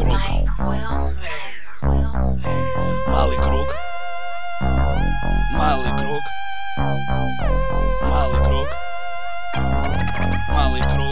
круг. Малый круг. Малый круг. Малый круг. Малый круг.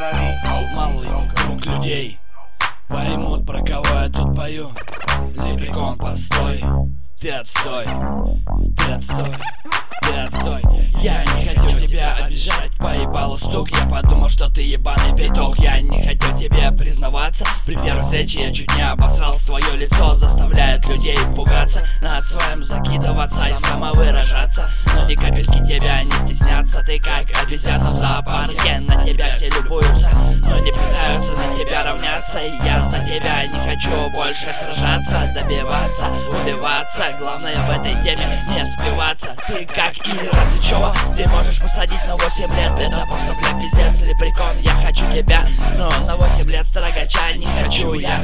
Малый круг людей поймут, про кого я тут пою. Лепрекон, постой, ты отстой, ты отстой, ты отстой. Я не хотел тебя обижать, поебало стук. Я подумал, что ты ебаный петух. Я не хотел тебе признаваться. При первой встрече я чуть не обосрался. Твое лицо заставляет людей пугаться, над своим закидываться и самовыражаться. Но ни капельки тебя не стесняться. Ты как обезьяна в зоопарке, на тебя все любуются, но не пытаются на тебя равняться. И я за тебя не хочу больше сражаться, добиваться, убиваться. Главное в этой теме не спиваться. Ты как Илья Сычева, ты можешь посадить на 8 лет. Это просто, бля, пиздец, лепрекон. Я хочу тебя, но на 8 лет строгача не хочу я.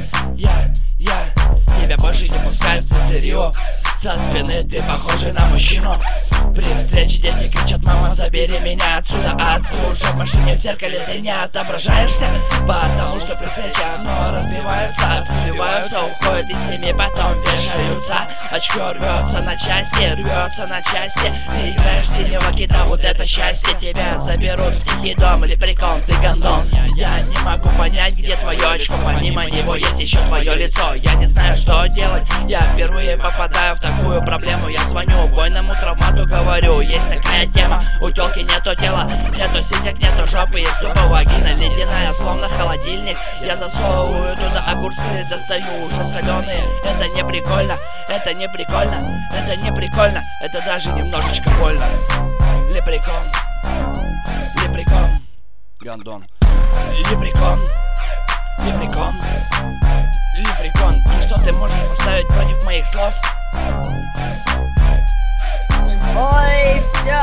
Тебя больше не пускают в пиццерию. Со спины ты похожий на мужчину. При встрече дети кричат: мама, забери меня отсюда. Отцу уже в машине в зеркале ты не отображаешься, потому что при встрече оно разбиваются, сливаются, уходят из семьи, потом вешаются. Очко рвется на части, рвется на части. Ты играешь синего кита, вот это счастье. Тебя заберут в тихий дом, лепрекон, ты гондон. Я не могу понять, где твое очко, помимо него есть еще твое лицо. Я не знаю, что делать, я впервые попадаю в такую проблему. Я звоню убойному травмату, говорю: есть такая тема, у тёлки нету тела, нету сисек, нету жопы, есть тупо вагина ледяная, словно холодильник. Я засовываю туда огурцы, достаю уже соленые. Это не прикольно, это не прикольно, это не прикольно, это даже немножечко больно. Лепрекон, лепрекон, гондон. Лепрекон, лепрекон, лепрекон. И что ты можешь поставить против моих слов? Ой, все,